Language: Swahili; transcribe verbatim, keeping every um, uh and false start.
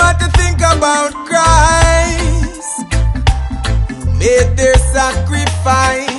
got to think about Christ, who made their sacrifice.